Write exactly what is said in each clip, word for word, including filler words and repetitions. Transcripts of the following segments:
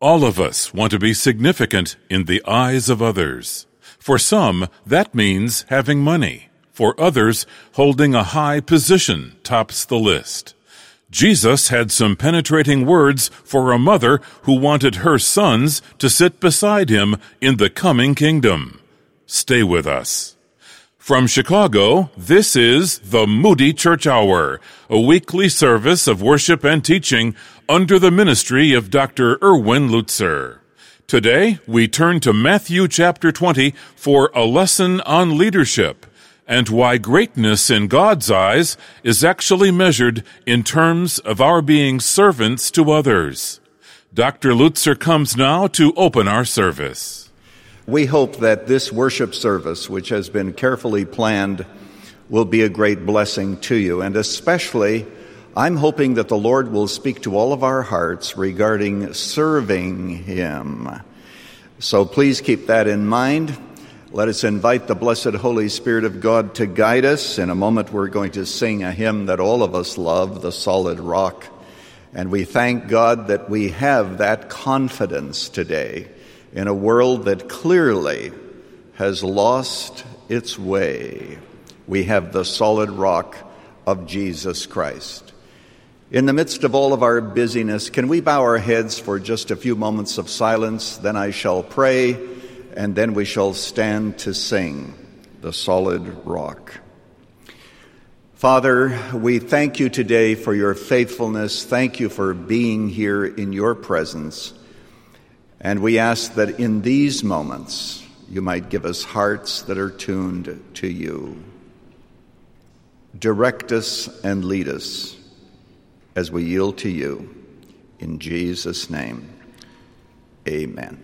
All of us want to be significant in the eyes of others. For some, that means having money. For others, holding a high position tops the list. Jesus had some penetrating words for a mother who wanted her sons to sit beside him in the coming kingdom. Stay with us. From Chicago, this is the Moody Church Hour, a weekly service of worship and teaching under the ministry of Doctor Erwin Lutzer. Today, we turn to Matthew chapter twenty for a lesson on leadership and why greatness in God's eyes is actually measured in terms of our being servants to others. Doctor Lutzer comes now to open our service. We hope that this worship service, which has been carefully planned, will be a great blessing to you. And especially, I'm hoping that the Lord will speak to all of our hearts regarding serving Him. So please keep that in mind. Let us invite the blessed Holy Spirit of God to guide us. In a moment, we're going to sing a hymn that all of us love, The Solid Rock. And we thank God that we have that confidence today in a world that clearly has lost its way. We have the solid rock of Jesus Christ. In the midst of all of our busyness, can we bow our heads for just a few moments of silence? Then I shall pray, and then we shall stand to sing the solid rock. Father, we thank you today for your faithfulness. Thank you for being here in your presence. And we ask that in these moments, you might give us hearts that are tuned to you. Direct us and lead us as we yield to you. In Jesus' name, amen.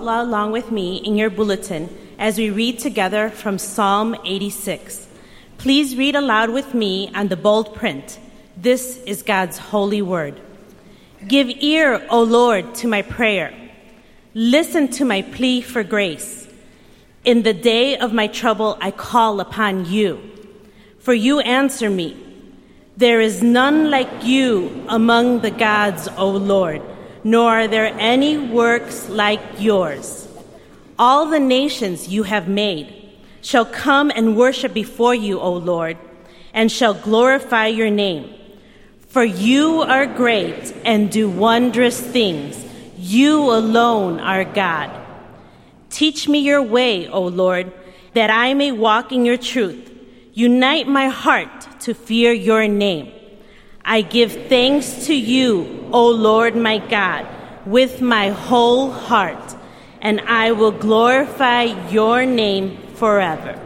along with me in your bulletin as we read together from Psalm eighty-six. Please read aloud with me on the bold print. This is God's holy word. Give ear, O Lord, to my prayer. Listen to my plea for grace. In the day of my trouble, I call upon you, for you answer me. There is none like you among the gods, O Lord, nor are there any works like yours. All the nations you have made shall come and worship before you, O Lord, and shall glorify your name. For you are great and do wondrous things. You alone are God. Teach me your way, O Lord, that I may walk in your truth. Unite my heart to fear your name. I give thanks to you, O Lord my God, with my whole heart, and I will glorify your name forever.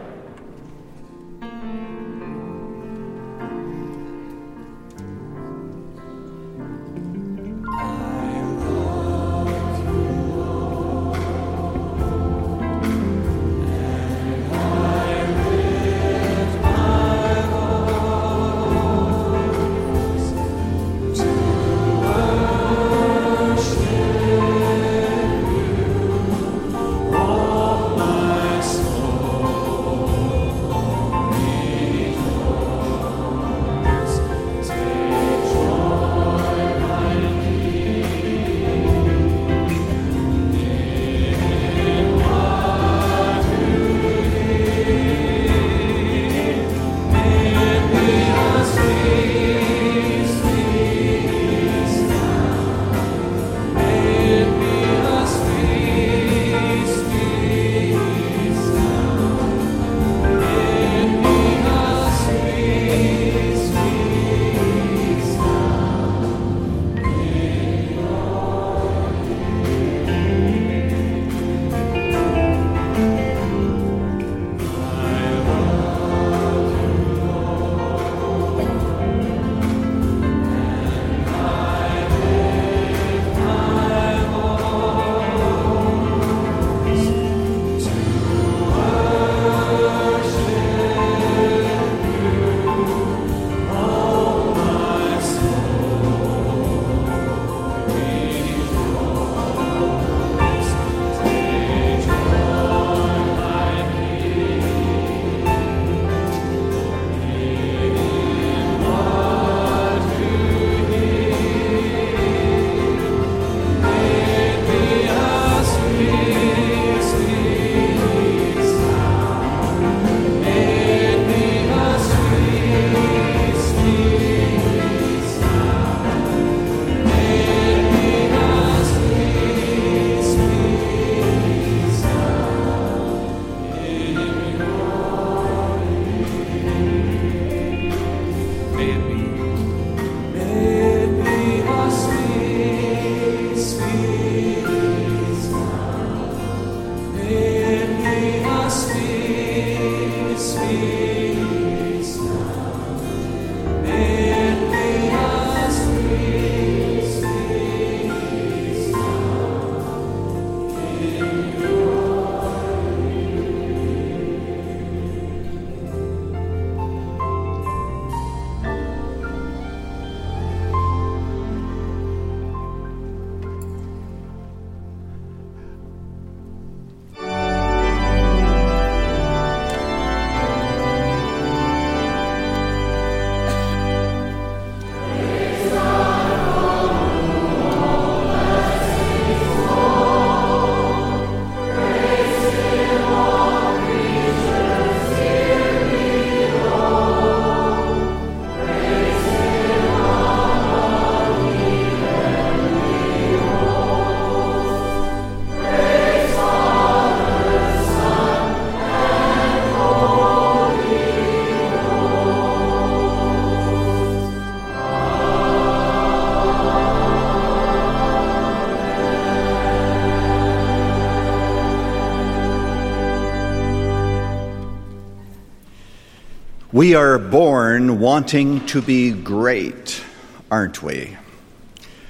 We are born wanting to be great, aren't we?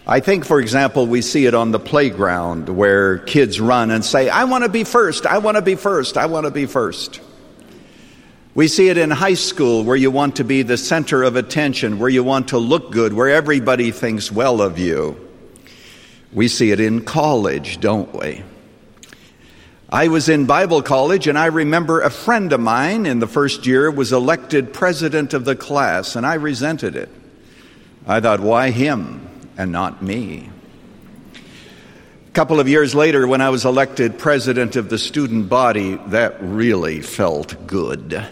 I think, for example, we see it on the playground where kids run and say, I want to be first, I want to be first, I want to be first. We see it in high school where you want to be the center of attention, where you want to look good, where everybody thinks well of you. We see it in college, don't we? I was in Bible college, and I remember a friend of mine in the first year was elected president of the class, and I resented it. I thought, why him and not me? A couple of years later, when I was elected president of the student body, that really felt good.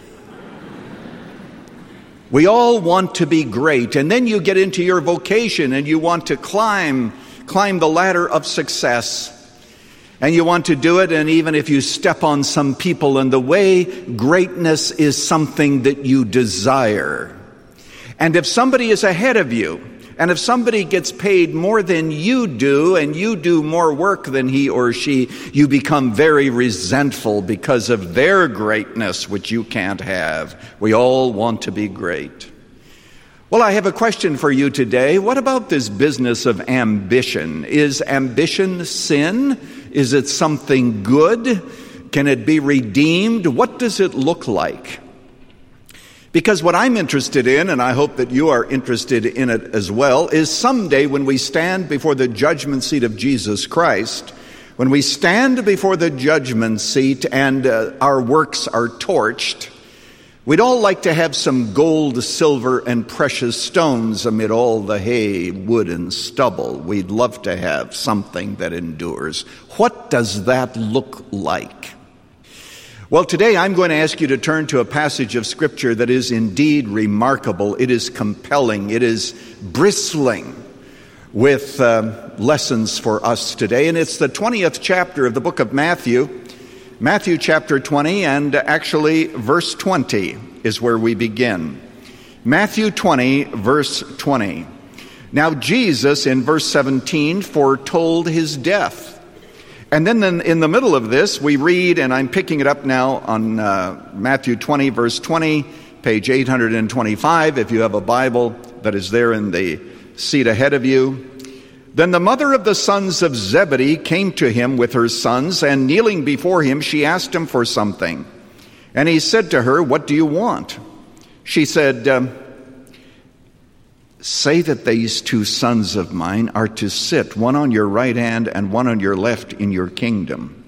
We all want to be great, and then you get into your vocation and you want to climb, climb the ladder of success. And you want to do it, and even if you step on some people in the way, greatness is something that you desire. And if somebody is ahead of you, and if somebody gets paid more than you do, and you do more work than he or she, you become very resentful because of their greatness, which you can't have. We all want to be great. Well, I have a question for you today. What about this business of ambition? Is ambition sin? Is it something good? Can it be redeemed? What does it look like? Because what I'm interested in, and I hope that you are interested in it as well, is someday when we stand before the judgment seat of Jesus Christ, when we stand before the judgment seat and uh, our works are torched, we'd all like to have some gold, silver, and precious stones amid all the hay, wood, and stubble. We'd love to have something that endures. What does that look like? Well, today I'm going to ask you to turn to a passage of Scripture that is indeed remarkable. It is compelling. It is bristling with uh, lessons for us today. And it's the twentieth chapter of the book of Matthew. Matthew chapter twenty, and actually verse twenty is where we begin. Matthew twenty, verse twenty. Now Jesus, in verse seventeen, foretold his death. And then in the middle of this, we read, and I'm picking it up now on uh, Matthew twenty, verse twenty, page eight hundred twenty-five, if you have a Bible that is there in the seat ahead of you. Then the mother of the sons of Zebedee came to him with her sons, and kneeling before him, she asked him for something. And he said to her, "What do you want?" She said, um, "Say that these two sons of mine are to sit, one on your right hand and one on your left in your kingdom."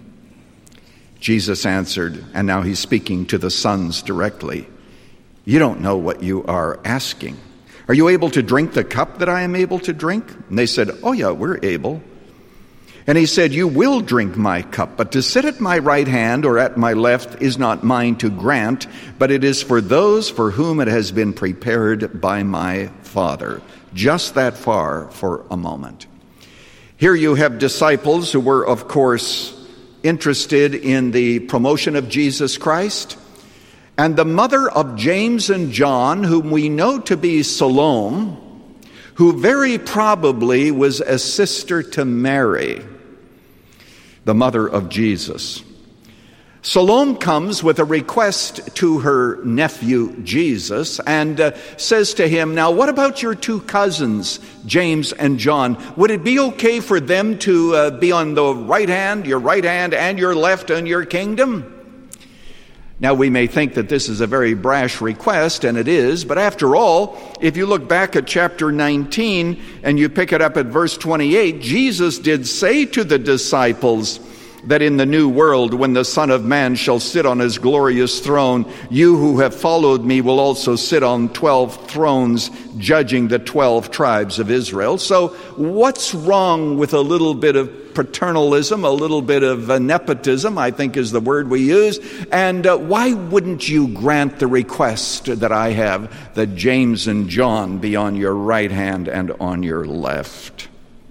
Jesus answered, and now he's speaking to the sons directly, "You don't know what you are asking. Are you able to drink the cup that I am able to drink?" And they said, "Oh yeah, we're able." And he said, "You will drink my cup, but to sit at my right hand or at my left is not mine to grant, but it is for those for whom it has been prepared by my Father." Just that far for a moment. Here you have disciples who were, of course, interested in the promotion of Jesus Christ, and the mother of James and John, whom we know to be Salome, who very probably was a sister to Mary, the mother of Jesus. Salome comes with a request to her nephew Jesus and uh, says to him, "Now what about your two cousins, James and John? Would it be okay for them to uh, be on the right hand, your right hand, and your left in your kingdom?" Now we may think that this is a very brash request, and it is, but after all, if you look back at chapter nineteen and you pick it up at verse twenty-eight, Jesus did say to the disciples that in the new world, when the Son of Man shall sit on his glorious throne, you who have followed me will also sit on twelve thrones, judging the twelve tribes of Israel. So what's wrong with a little bit of paternalism, a little bit of uh, nepotism, I think is the word we use? And uh, why wouldn't you grant the request that I have, that James and John be on your right hand and on your left?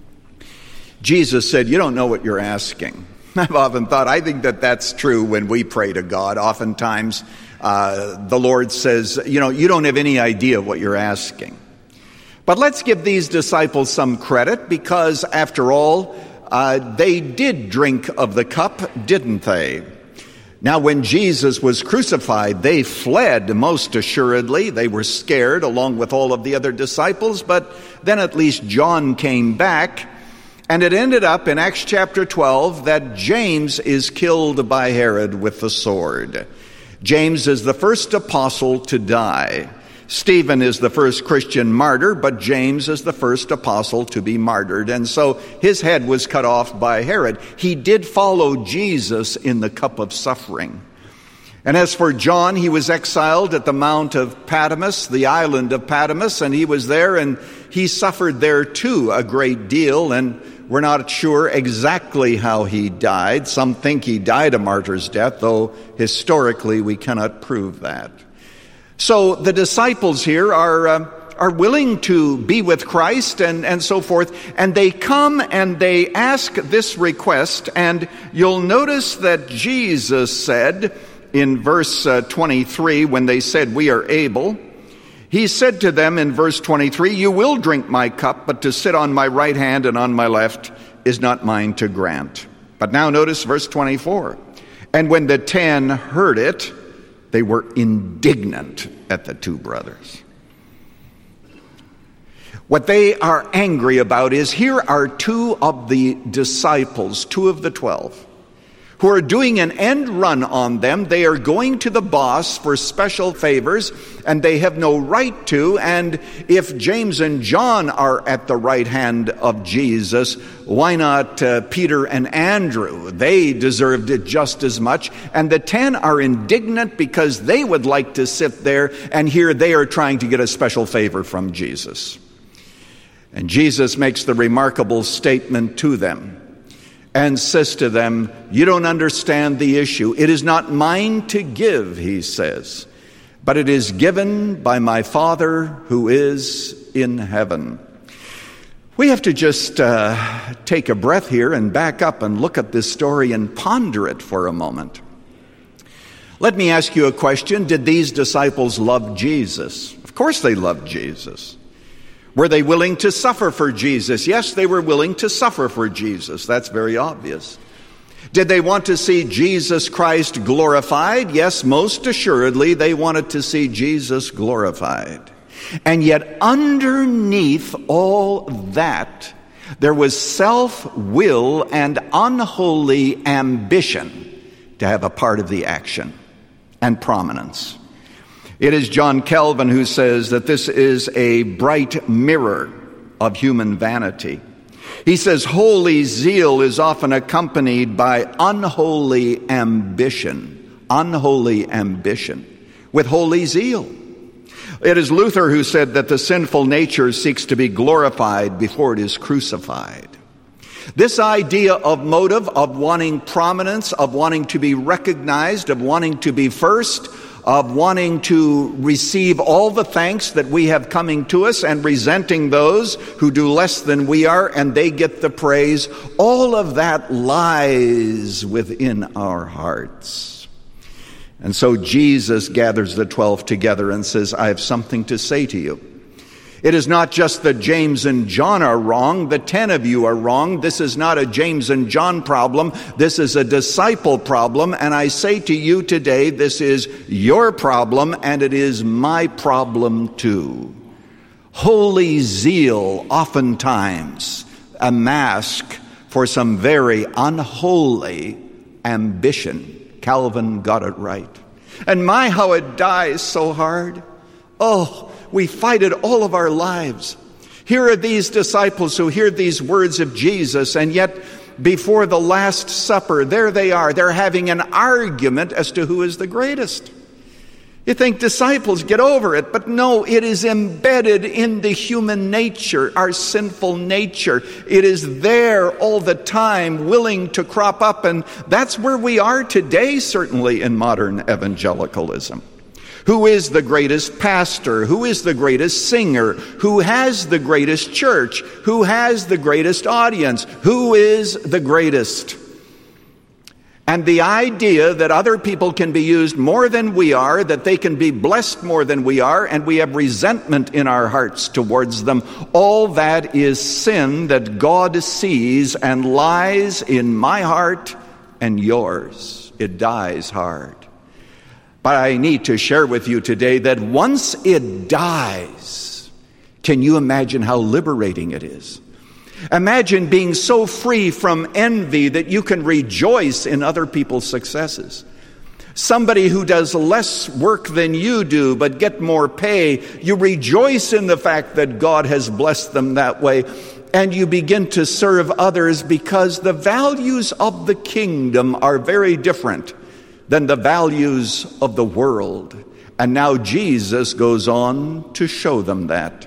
Jesus said, "You don't know what you're asking." I've often thought, I think that that's true when we pray to God. Oftentimes, uh, the Lord says, you know, you don't have any idea what you're asking. But let's give these disciples some credit, because after all, uh, they did drink of the cup, didn't they? Now, when Jesus was crucified, they fled most assuredly. They were scared along with all of the other disciples, but then at least John came back, and it ended up in Acts chapter twelve that James is killed by Herod with the sword. James is the first apostle to die. Stephen is the first Christian martyr, but James is the first apostle to be martyred. And so his head was cut off by Herod. He did follow Jesus in the cup of suffering. And as for John, he was exiled at the Mount of Patmos, the island of Patmos, and he was there and he suffered there too a great deal. And we're not sure exactly how he died. Some think he died a martyr's death, though historically we cannot prove that. So the disciples here are uh, are willing to be with Christ and, and so forth, and they come and they ask this request, and you'll notice that Jesus said in verse uh, twenty-three, when they said, "We are able," he said to them in verse twenty-three, "You will drink my cup, but to sit on my right hand and on my left is not mine to grant." But now notice verse twenty-four. "And when the ten heard it, they were indignant at the two brothers." What they are angry about is here are two of the disciples, two of the twelve, who are doing an end run on them. They are going to the boss for special favors, and they have no right to. And if James and John are at the right hand of Jesus, why not uh, Peter and Andrew? They deserved it just as much. And the ten are indignant because they would like to sit there, and here they are trying to get a special favor from Jesus. And Jesus makes the remarkable statement to them and says to them, "You don't understand the issue. It is not mine to give," he says, "but it is given by my Father who is in heaven." We have to just uh, take a breath here and back up and look at this story and ponder it for a moment. Let me ask you a question. Did these disciples love Jesus? Of course they loved Jesus. Were they willing to suffer for Jesus? Yes, they were willing to suffer for Jesus. That's very obvious. Did they want to see Jesus Christ glorified? Yes, most assuredly, they wanted to see Jesus glorified. And yet, underneath all that, there was self-will and unholy ambition to have a part of the action and prominence. It is John Calvin who says that this is a bright mirror of human vanity. He says holy zeal is often accompanied by unholy ambition. Unholy ambition with holy zeal. It is Luther who said that the sinful nature seeks to be glorified before it is crucified. This idea of motive, of wanting prominence, of wanting to be recognized, of wanting to be first, of wanting to receive all the thanks that we have coming to us and resenting those who do less than we are and they get the praise, all of that lies within our hearts. And so Jesus gathers the twelve together and says, "I have something to say to you. It is not just that James and John are wrong. The ten of you are wrong. This is not a James and John problem. This is a disciple problem. And I say to you today, this is your problem and it is my problem too." Holy zeal, oftentimes a mask for some very unholy ambition. Calvin got it right. And my, how it dies so hard. Oh, we fight it all of our lives. Here are these disciples who hear these words of Jesus, and yet before the Last Supper, there they are. They're having an argument as to who is the greatest. You think disciples get over it, but no, it is embedded in the human nature, our sinful nature. It is there all the time, willing to crop up, and that's where we are today, certainly in modern evangelicalism. Who is the greatest pastor? Who is the greatest singer? Who has the greatest church? Who has the greatest audience? Who is the greatest? And the idea that other people can be used more than we are, that they can be blessed more than we are, and we have resentment in our hearts towards them, all that is sin that God sees and lies in my heart and yours. it dies hard. But I need to share with you today that once it dies, can you imagine how liberating it is? Imagine being so free from envy that you can rejoice in other people's successes. Somebody who does less work than you do but get more pay, you rejoice in the fact that God has blessed them that way, and you begin to serve others because the values of the kingdom are very different than the values of the world. And now Jesus goes on to show them that.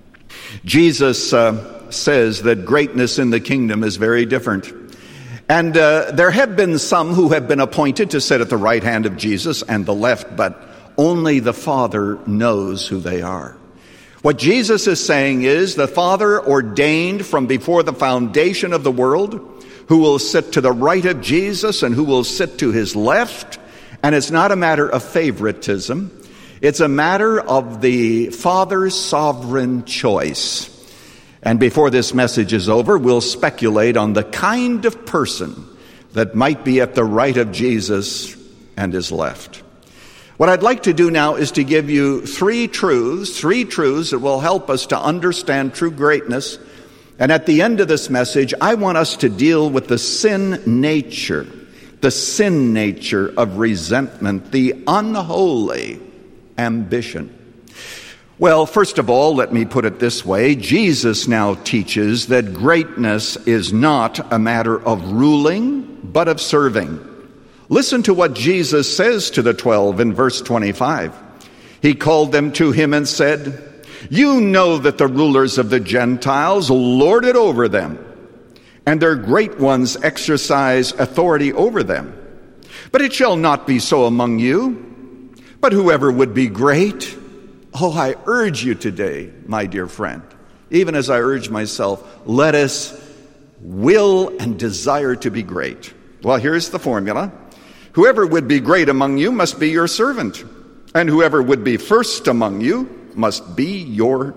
Jesus uh, says that greatness in the kingdom is very different. And uh, there have been some who have been appointed to sit at the right hand of Jesus and the left, but only the Father knows who they are. What Jesus is saying is the Father ordained from before the foundation of the world who will sit to the right of Jesus and who will sit to his left. And it's not a matter of favoritism. It's a matter of the Father's sovereign choice. And before this message is over, we'll speculate on the kind of person that might be at the right of Jesus and his left. What I'd like to do now is to give you three truths, three truths that will help us to understand true greatness. And at the end of this message, I want us to deal with the sin nature, the sin nature of resentment, the unholy ambition. Well, first of all, let me put it this way. Jesus now teaches that greatness is not a matter of ruling, but of serving. Listen to what Jesus says to the twelve in verse twenty-five. He called them to him and said, "You know that the rulers of the Gentiles lord it over them, and their great ones exercise authority over them. But it shall not be so among you. But whoever would be great..." Oh, I urge you today, my dear friend, even as I urge myself, let us will and desire to be great. Well, here's the formula. Whoever would be great among you must be your servant, and whoever would be first among you must be your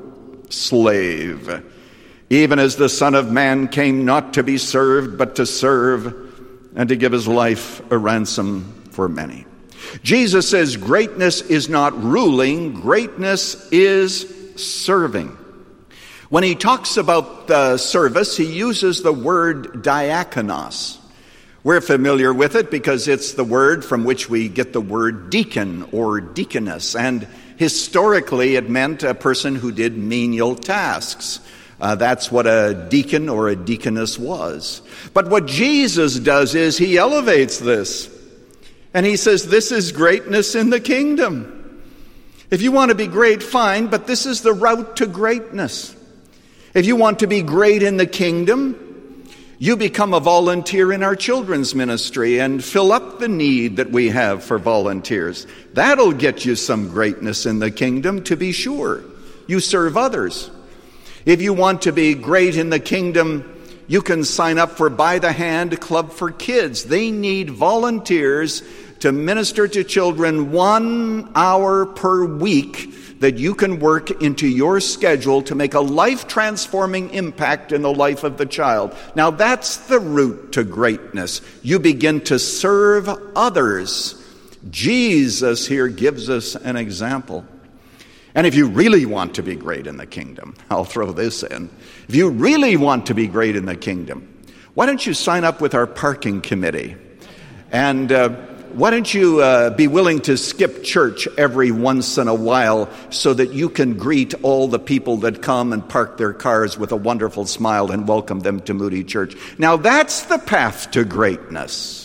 slave. Even as the Son of Man came not to be served, but to serve, and to give his life a ransom for many. Jesus says greatness is not ruling, greatness is serving. When he talks about the service, he uses the word diakonos. We're familiar with it because it's the word from which we get the word deacon or deaconess. And historically, it meant a person who did menial tasks. Uh, that's what a deacon or a deaconess was. But what Jesus does is he elevates this. And he says, this is greatness in the kingdom. If you want to be great, fine, but this is the route to greatness. If you want to be great in the kingdom, you become a volunteer in our children's ministry and fill up the need that we have for volunteers. That'll get you some greatness in the kingdom, to be sure. You serve others. If you want to be great in the kingdom, you can sign up for By the Hand Club for Kids. They need volunteers to minister to children one hour per week that you can work into your schedule to make a life-transforming impact in the life of the child. Now that's the route to greatness. You begin to serve others. Jesus here gives us an example. And if you really want to be great in the kingdom, I'll throw this in. If you really want to be great in the kingdom, why don't you sign up with our parking committee? And uh, why don't you uh, be willing to skip church every once in a while so that you can greet all the people that come and park their cars with a wonderful smile and welcome them to Moody Church. Now that's the path to greatness.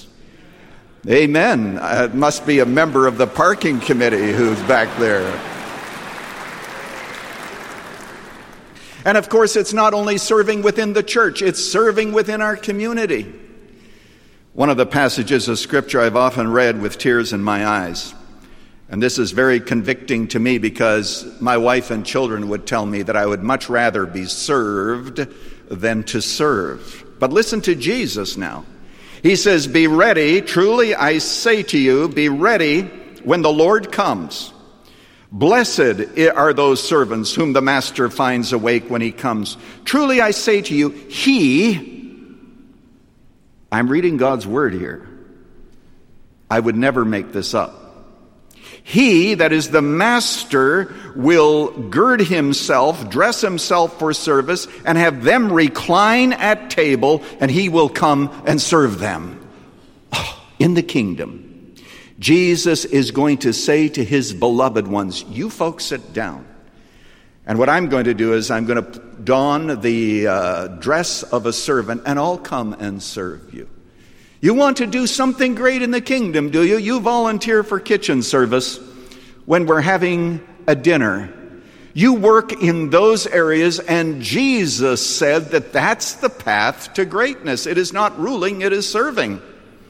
Amen. Uh, it must be a member of the parking committee who's back there. And of course, it's not only serving within the church, it's serving within our community. One of the passages of Scripture I've often read with tears in my eyes, and this is very convicting to me because my wife and children would tell me that I would much rather be served than to serve. But listen to Jesus now. He says, "Be ready, truly I say to you, be ready when the Lord comes. Blessed are those servants whom the master finds awake when he comes. Truly I say to you, he," I'm reading God's word here, I would never make this up. He, that is the master, will gird himself, dress himself for service, and have them recline at table, and he will come and serve them. Oh, in the kingdom, Jesus is going to say to his beloved ones, you folks sit down. And what I'm going to do is I'm going to don the uh, dress of a servant, and I'll come and serve you. You want to do something great in the kingdom, do you? You volunteer for kitchen service when we're having a dinner. You work in those areas, and Jesus said that that's the path to greatness. It is not ruling, it is serving.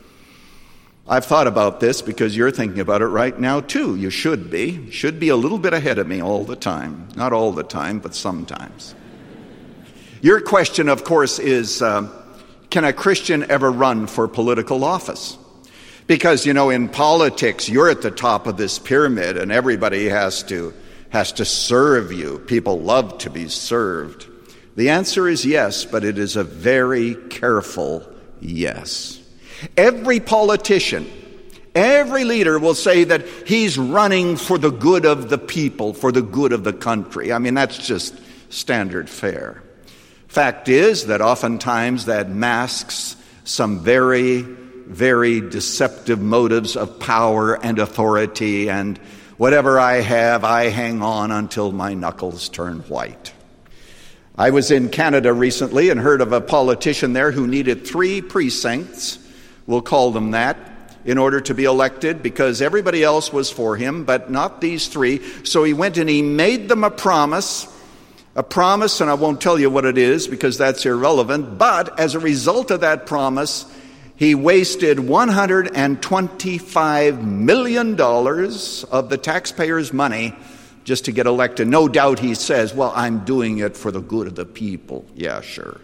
I've thought about this because you're thinking about it right now too. You should be. You should be a little bit ahead of me all the time. Not all the time, but sometimes. Your question, of course, is, uh, can a Christian ever run for political office? Because, you know, in politics, you're at the top of this pyramid and everybody has to has to serve you. People love to be served. The answer is yes, but it is a very careful yes. Every politician, every leader will say that he's running for the good of the people, for the good of the country. I mean, that's just standard fare. Fact is that oftentimes that masks some very, very deceptive motives of power and authority, and whatever I have, I hang on until my knuckles turn white. I was in Canada recently and heard of a politician there who needed three precincts, we'll call them that, in order to be elected, because everybody else was for him, but not these three. So he went and he made them a promise, a promise, and I won't tell you what it is because that's irrelevant, but as a result of that promise, he wasted one hundred twenty-five million dollars of the taxpayers' money just to get elected. No doubt he says, well, I'm doing it for the good of the people. Yeah, sure.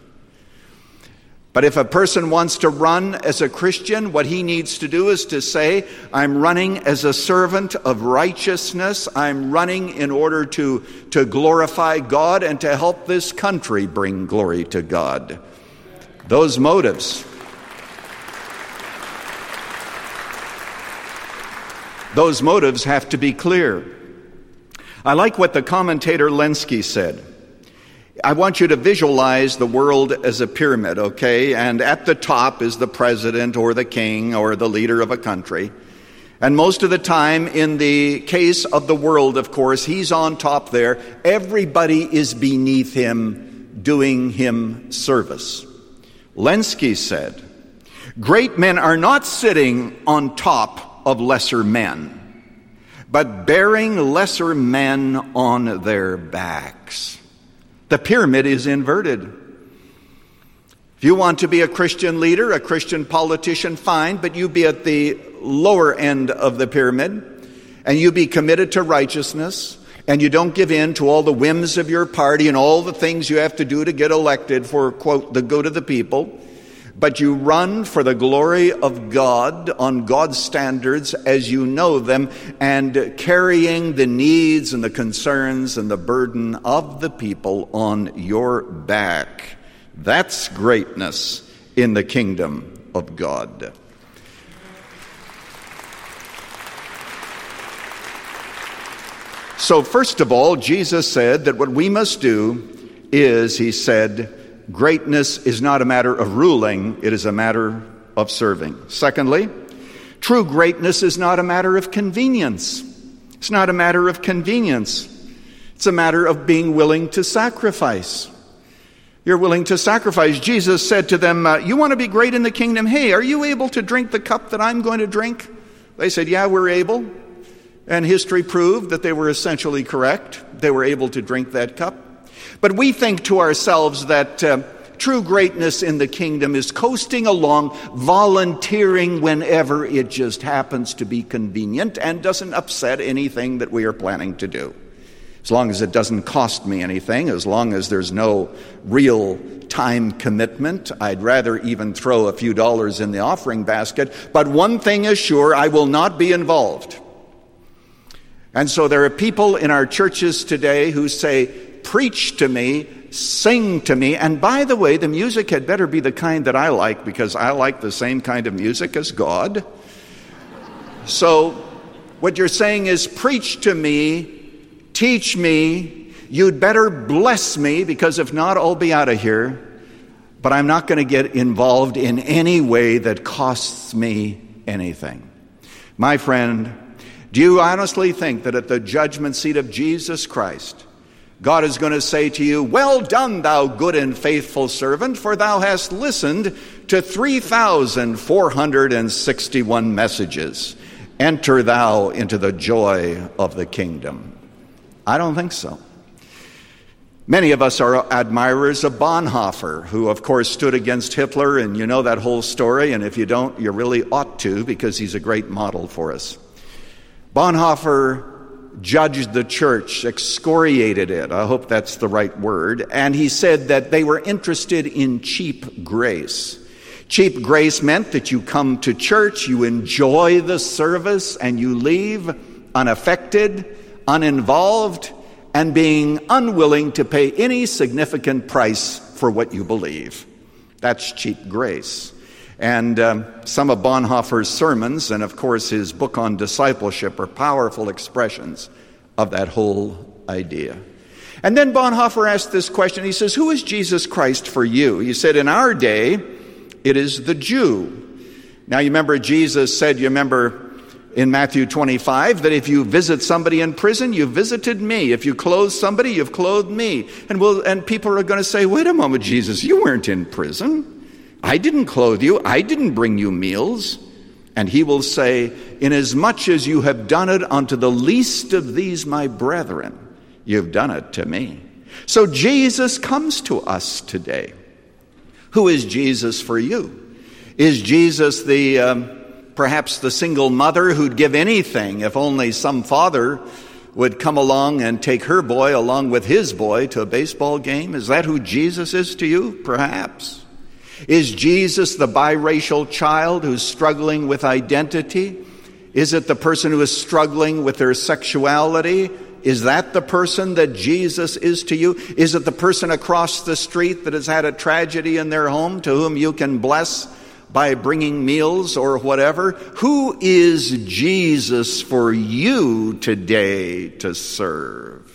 But if a person wants to run as a Christian, what he needs to do is to say, I'm running as a servant of righteousness. I'm running in order to, to glorify God and to help this country bring glory to God. Those motives, those motives have to be clear. I like what the commentator Lenski said. I want you to visualize the world as a pyramid, okay? And at the top is the president or the king or the leader of a country. And most of the time, in the case of the world, of course, he's on top there. Everybody is beneath him, doing him service. Lenski said, great men are not sitting on top of lesser men, but bearing lesser men on their backs. The pyramid is inverted. If you want to be a Christian leader, a Christian politician, fine, but you be at the lower end of the pyramid, and you be committed to righteousness, and you don't give in to all the whims of your party and all the things you have to do to get elected for, quote, the good of the people, but you run for the glory of God on God's standards as you know them, and carrying the needs and the concerns and the burden of the people on your back. That's greatness in the kingdom of God. So first of all, Jesus said that what we must do is, he said, greatness is not a matter of ruling, it is a matter of serving. Secondly, true greatness is not a matter of convenience. It's not a matter of convenience. It's a matter of being willing to sacrifice. You're willing to sacrifice. Jesus said to them, uh, you want to be great in the kingdom? Hey, are you able to drink the cup that I'm going to drink? They said, yeah, we're able. And history proved that they were essentially correct. They were able to drink that cup. But we think to ourselves that uh, true greatness in the kingdom is coasting along, volunteering whenever it just happens to be convenient and doesn't upset anything that we are planning to do. As long as it doesn't cost me anything, as long as there's no real time commitment, I'd rather even throw a few dollars in the offering basket. But one thing is sure, I will not be involved. And so there are people in our churches today who say, preach to me, sing to me. And by the way, the music had better be the kind that I like, because I like the same kind of music as God. So what you're saying is, preach to me, teach me, you'd better bless me, because if not, I'll be out of here. But I'm not going to get involved in any way that costs me anything. My friend, do you honestly think that at the judgment seat of Jesus Christ, God is going to say to you, well done, thou good and faithful servant, for thou hast listened to three thousand four hundred sixty-one messages. Enter thou into the joy of the kingdom. I don't think so. Many of us are admirers of Bonhoeffer, who of course stood against Hitler, and you know that whole story, and if you don't, you really ought to, because he's a great model for us. Bonhoeffer judged the church, excoriated it, I hope that's the right word, and he said that they were interested in cheap grace. Cheap grace meant that you come to church, you enjoy the service, and you leave unaffected, uninvolved, and being unwilling to pay any significant price for what you believe. That's cheap grace. And um, some of Bonhoeffer's sermons, and of course his book on discipleship, are powerful expressions of that whole idea. And then Bonhoeffer asked this question. He says, who is Jesus Christ for you? He said, in our day, it is the Jew. Now you remember Jesus said, you remember in Matthew twenty-five, that if you visit somebody in prison, you visited me. If you clothe somebody, you've clothed me. And we'll, and people are going to say, wait a moment, Jesus, you weren't in prison. I didn't clothe you. I didn't bring you meals. And he will say, inasmuch as you have done it unto the least of these my brethren, you've done it to me. So Jesus comes to us today. Who is Jesus for you? Is Jesus the um, perhaps the single mother who'd give anything if only some father would come along and take her boy along with his boy to a baseball game? Is that who Jesus is to you? Perhaps. Is Jesus the biracial child who's struggling with identity? Is it the person who is struggling with their sexuality? Is that the person that Jesus is to you? Is it the person across the street that has had a tragedy in their home to whom you can bless by bringing meals or whatever? Who is Jesus for you today to serve?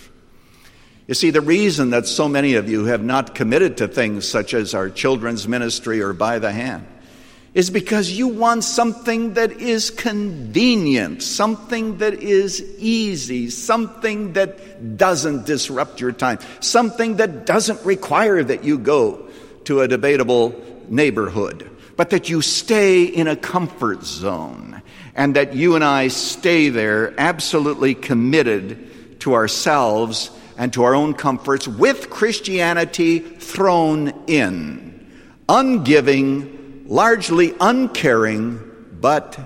You see, the reason that so many of you have not committed to things such as our children's ministry or By the Hand is because you want something that is convenient, something that is easy, something that doesn't disrupt your time, something that doesn't require that you go to a debatable neighborhood, but that you stay in a comfort zone, and that you and I stay there absolutely committed to ourselves and to our own comforts, with Christianity thrown in, ungiving, largely uncaring, but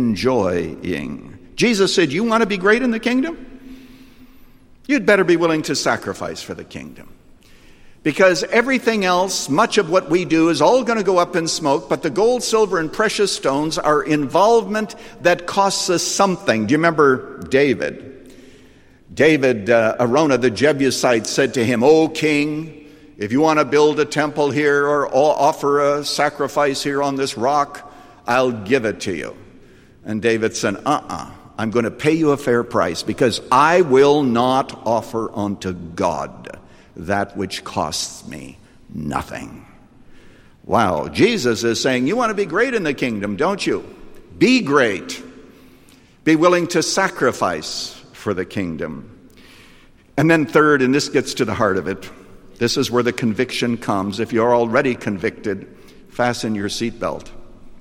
enjoying. Jesus said, you want to be great in the kingdom? You'd better be willing to sacrifice for the kingdom. Because everything else, much of what we do, is all going to go up in smoke, but the gold, silver, and precious stones are involvement that costs us something. Do you remember David? David, uh, Arona the Jebusite, said to him, O king, if you want to build a temple here or offer a sacrifice here on this rock, I'll give it to you. And David said, uh-uh, I'm going to pay you a fair price, because I will not offer unto God that which costs me nothing. Wow, Jesus is saying, you want to be great in the kingdom, don't you? Be great. Be willing to sacrifice for the kingdom. And then third, and this gets to the heart of it, this is where the conviction comes. If you're already convicted, fasten your seatbelt.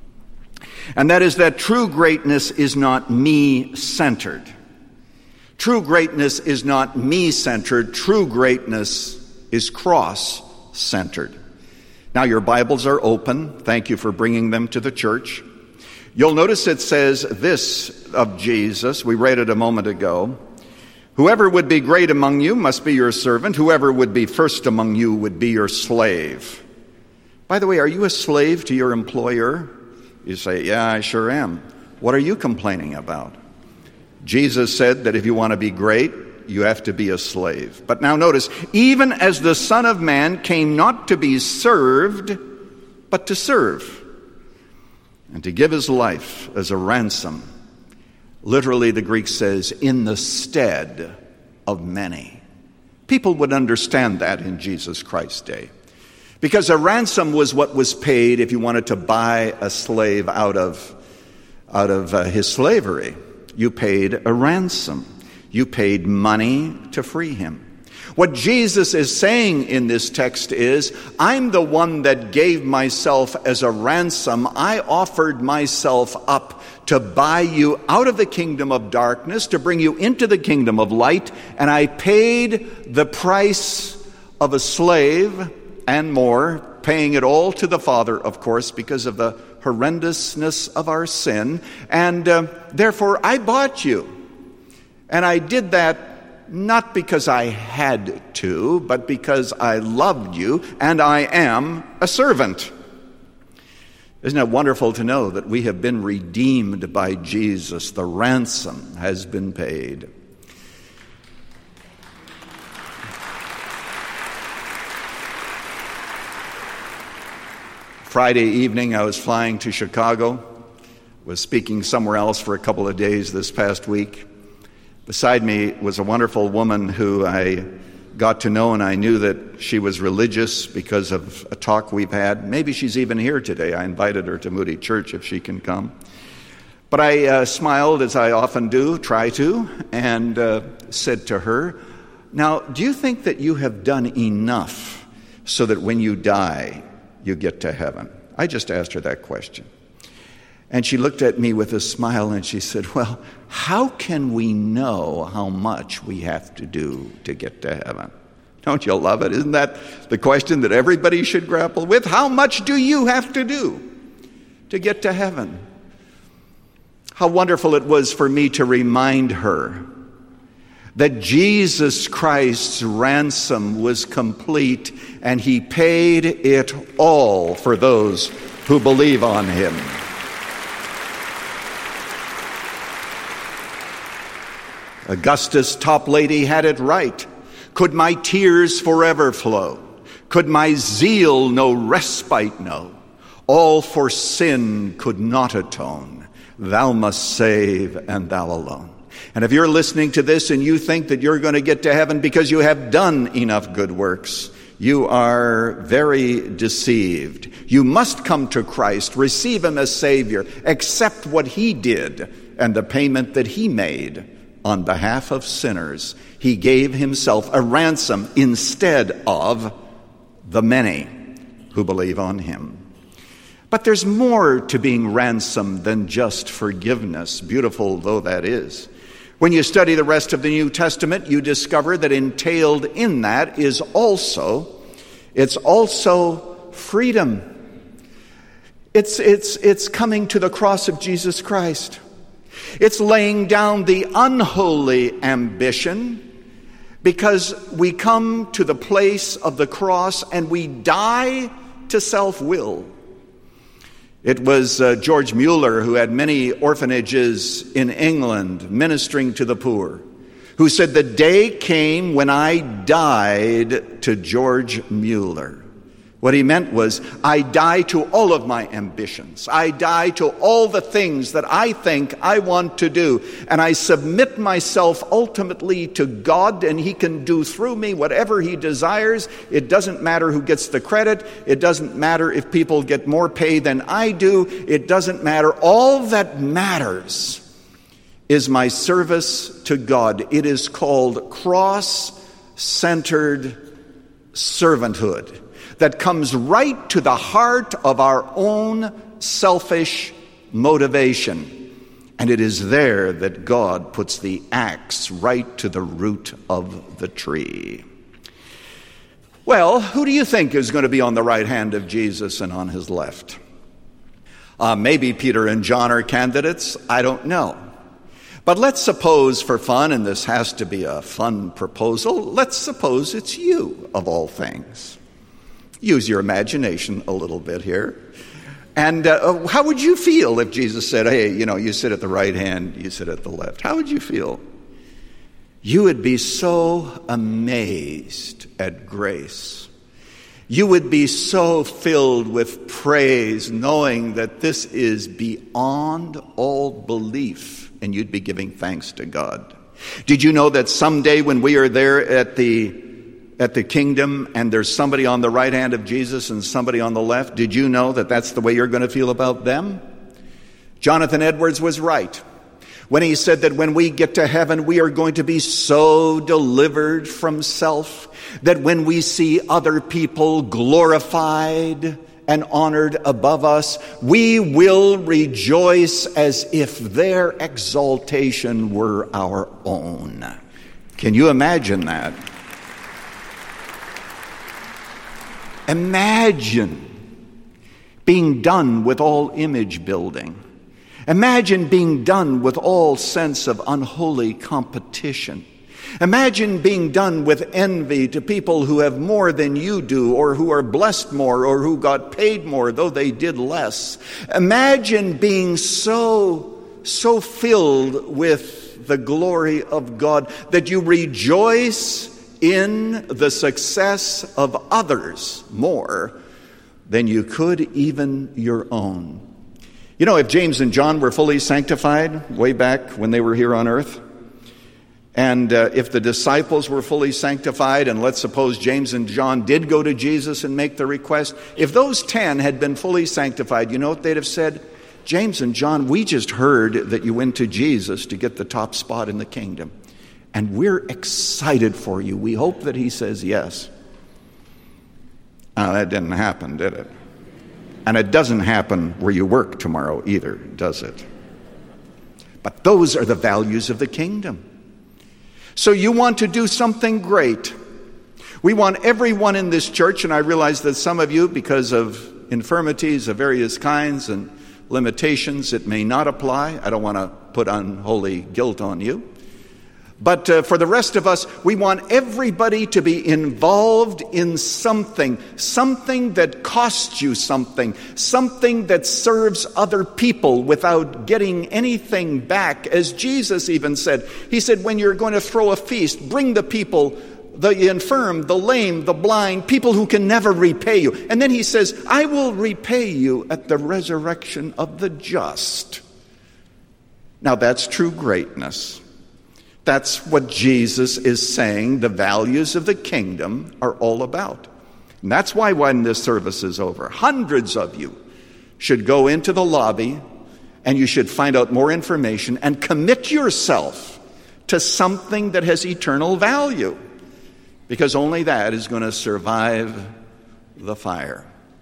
And that is that true greatness is not me-centered. True greatness is not me-centered. True greatness is cross-centered. Now your Bibles are open. Thank you for bringing them to the church. You'll notice it says this of Jesus. We read it a moment ago. Whoever would be great among you must be your servant. Whoever would be first among you would be your slave. By the way, are you a slave to your employer? You say, yeah, I sure am. What are you complaining about? Jesus said that if you want to be great, you have to be a slave. But now notice, even as the Son of Man came not to be served, but to serve, and to give his life as a ransom Literally, the Greek says, in the stead of many. People would understand that in Jesus Christ's day. Because a ransom was what was paid if you wanted to buy a slave out of, out of uh, his slavery. You paid a ransom. You paid money to free him. What Jesus is saying in this text is, I'm the one that gave myself as a ransom. I offered myself up to buy you out of the kingdom of darkness, to bring you into the kingdom of light, and I paid the price of a slave and more, paying it all to the Father, of course, because of the horrendousness of our sin, and uh, therefore I bought you. And I did that not because I had to, but because I loved you, and I am a servant. Isn't it wonderful to know that we have been redeemed by Jesus? The ransom has been paid. Friday evening, I was flying to Chicago, was speaking somewhere else for a couple of days this past week. Beside me was a wonderful woman who I got to know, and I knew that she was religious because of a talk we've had. Maybe she's even here today. I invited her to Moody Church if she can come. But I uh, smiled, as I often do, try to, and uh, said to her, now, do you think that you have done enough so that when you die, you get to heaven? I just asked her that question. And she looked at me with a smile and she said, well, how can we know how much we have to do to get to heaven? Don't you love it? Isn't that the question that everybody should grapple with? How much do you have to do to get to heaven? How wonderful it was for me to remind her that Jesus Christ's ransom was complete and he paid it all for those who believe on him. Augustus Toplady had it right. Could my tears forever flow? Could my zeal no respite know? All for sin could not atone. Thou must save, and thou alone. And if you're listening to this and you think that you're going to get to heaven because you have done enough good works, you are very deceived. You must come to Christ, receive him as Savior, accept what he did and the payment that he made on behalf of sinners. He gave himself a ransom instead of the many who believe on him. But there's more to being ransomed than just forgiveness, beautiful though that is. When you study the rest of the New Testament, you discover that entailed in that is also, it's also freedom. It's, it's, it's coming to the cross of Jesus Christ. It's laying down the unholy ambition, because we come to the place of the cross and we die to self-will. It was uh, George Mueller, who had many orphanages in England ministering to the poor, who said, the day came when I died to George Mueller. What he meant was, I die to all of my ambitions. I die to all the things that I think I want to do. And I submit myself ultimately to God, and he can do through me whatever he desires. It doesn't matter who gets the credit. It doesn't matter if people get more pay than I do. It doesn't matter. All that matters is my service to God. It is called cross-centered servanthood that comes right to the heart of our own selfish motivation. And it is there that God puts the axe right to the root of the tree. Well, who do you think is going to be on the right hand of Jesus and on his left? Uh, maybe Peter and John are candidates. I don't know. But let's suppose for fun, and this has to be a fun proposal, let's suppose it's you, of all things. Use your imagination a little bit here. And uh, how would you feel if Jesus said, hey, you know, you sit at the right hand, you sit at the left? How would you feel? You would be so amazed at grace. You would be so filled with praise, knowing that this is beyond all belief. and you'd be giving thanks to God. Did you know that someday when we are there at the at the kingdom and there's somebody on the right hand of Jesus and somebody on the left, did you know that that's the way you're going to feel about them? Jonathan Edwards was right when he said that when we get to heaven, we are going to be so delivered from self that when we see other people glorified and honored above us, we will rejoice as if their exaltation were our own. Can you imagine that? Imagine being done with all image building. Imagine being done with all sense of unholy competition. Imagine being done with envy to people who have more than you do, or who are blessed more, or who got paid more, though they did less. Imagine being so, so filled with the glory of God that you rejoice in the success of others more than you could even your own. You know, if James and John were fully sanctified way back when they were here on earth, and uh, if the disciples were fully sanctified, and let's suppose James and John did go to Jesus and make the request, if those ten had been fully sanctified, you know what they'd have said? James and John, we just heard that you went to Jesus to get the top spot in the kingdom, and we're excited for you. We hope that he says yes. Now, that didn't happen, did it? And it doesn't happen where you work tomorrow either, does it? But those are the values of the kingdom. So you want to do something great. We want everyone in this church, and I realize that some of you, because of infirmities of various kinds and limitations, it may not apply. I don't want to put unholy guilt on you. But uh, for the rest of us, we want everybody to be involved in something, something that costs you something, something that serves other people without getting anything back. As Jesus even said, he said, when you're going to throw a feast, bring the people, the infirm, the lame, the blind, people who can never repay you. And then he says, I will repay you at the resurrection of the just. Now that's true greatness. That's what Jesus is saying the values of the kingdom are all about. And that's why when this service is over, hundreds of you should go into the lobby and you should find out more information and commit yourself to something that has eternal value, because only that is going to survive the fire.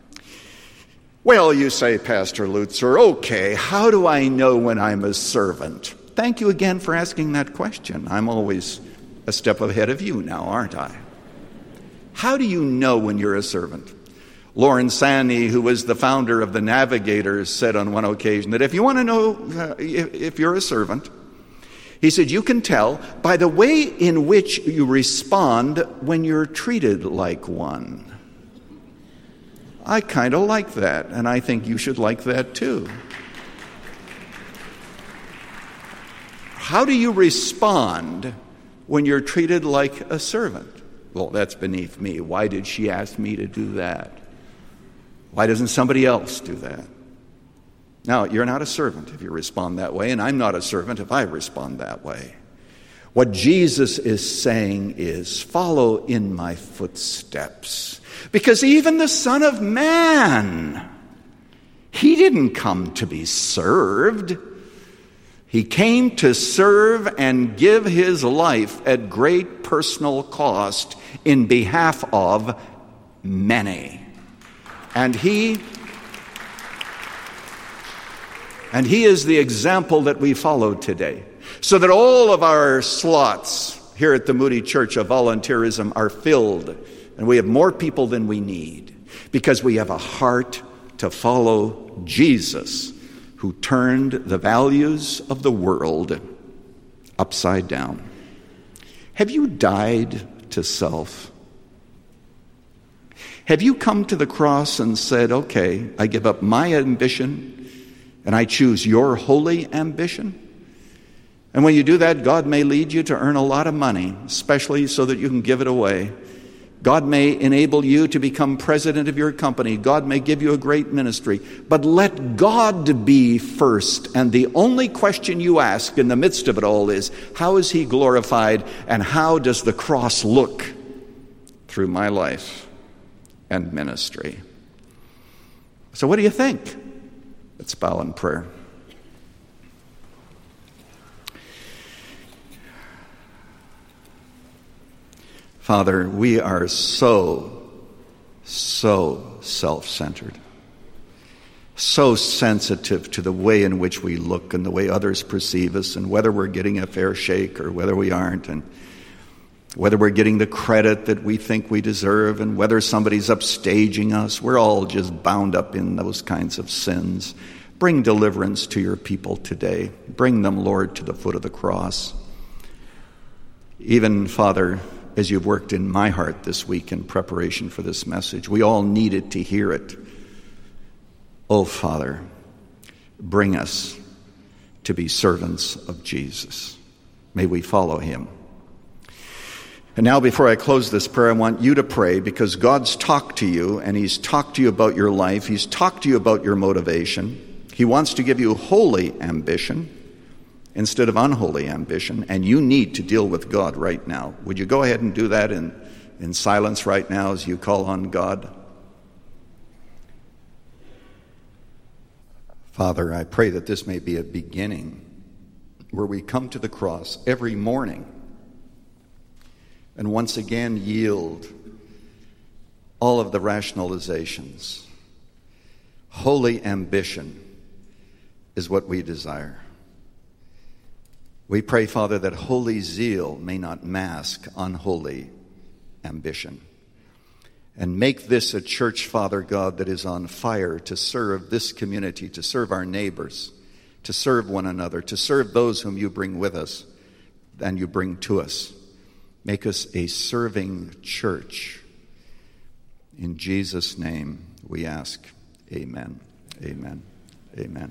Well, you say, Pastor Lutzer, okay, how do I know when I'm a servant? Thank you again for asking that question. I'm always a step ahead of you now, aren't I? How do you know when you're a servant? Lawrence Sanney, who was the founder of the Navigators, said on one occasion that if you want to know uh, if, if you're a servant, he said, you can tell by the way in which you respond when you're treated like one. I kind of like that, and I think you should like that too. How do you respond when you're treated like a servant? Well, that's beneath me. Why did she ask me to do that? Why doesn't somebody else do that? Now, you're not a servant if you respond that way, and I'm not a servant if I respond that way. What Jesus is saying is, follow in my footsteps. Because even the Son of Man, he didn't come to be served. He came to serve and give his life at great personal cost in behalf of many. And he, and he is the example that we follow today. So that all of our slots here at the Moody Church of volunteerism are filled. And we have more people than we need. Because we have a heart to follow Jesus, who turned the values of the world upside down. Have you died to self? Have you come to the cross and said, okay, I give up my ambition and I choose your holy ambition? And when you do that, God may lead you to earn a lot of money, especially so that you can give it away. God may enable you to become president of your company. God may give you a great ministry. But let God be first. And the only question you ask in the midst of it all is, how is he glorified and how does the cross look through my life and ministry? So what do you think? Let's bow in prayer. Father, we are so, so self-centered, so sensitive to the way in which we look and the way others perceive us and whether we're getting a fair shake or whether we aren't, and whether we're getting the credit that we think we deserve and whether somebody's upstaging us. We're all just bound up in those kinds of sins. Bring deliverance to your people today. Bring them, Lord, to the foot of the cross. Even, Father, as you've worked in my heart this week in preparation for this message, we all needed to hear it. Oh, Father, bring us to be servants of Jesus. May we follow him. And now, before I close this prayer, I want you to pray, because God's talked to you, and he's talked to you about your life. He's talked to you about your motivation. He wants to give you holy ambition instead of unholy ambition, and you need to deal with God right now. Would you go ahead and do that in, in silence right now as you call on God? Father, I pray that this may be a beginning where we come to the cross every morning and once again yield all of the rationalizations. Holy ambition is what we desire. We pray, Father, that holy zeal may not mask unholy ambition. And make this a church, Father God, that is on fire to serve this community, to serve our neighbors, to serve one another, to serve those whom you bring with us and you bring to us. Make us a serving church. In Jesus' name we ask. Amen. Amen. Amen.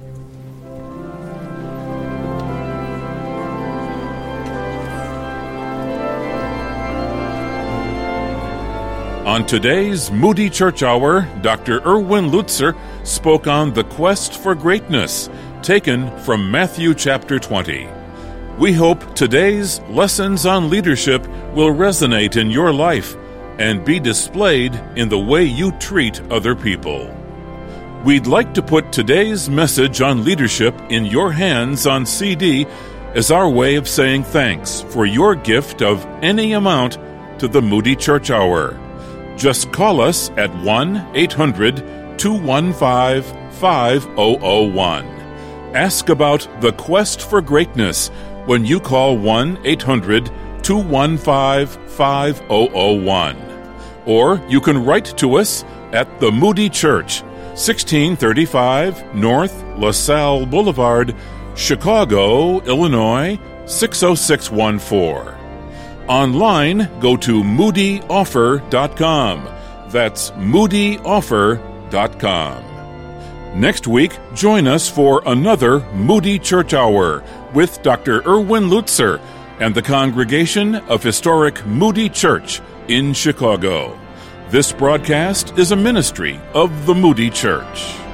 On today's Moody Church Hour, Doctor Erwin Lutzer spoke on the quest for greatness, taken from Matthew chapter twenty. We hope today's lessons on leadership will resonate in your life and be displayed in the way you treat other people. We'd like to put today's message on leadership in your hands on C D as our way of saying thanks for your gift of any amount to the Moody Church Hour. Just call us at one eight hundred two one five five zero zero one. Ask about the quest for greatness when you call one eight hundred two one five five zero zero one. Or you can write to us at the Moody Church, sixteen thirty-five North LaSalle Boulevard, Chicago, Illinois, six oh six one four. Online, go to moody offer dot com. That's moody offer dot com. Next week, join us for another Moody Church Hour with Doctor Erwin Lutzer and the congregation of historic Moody Church in Chicago. This broadcast is a ministry of the Moody Church.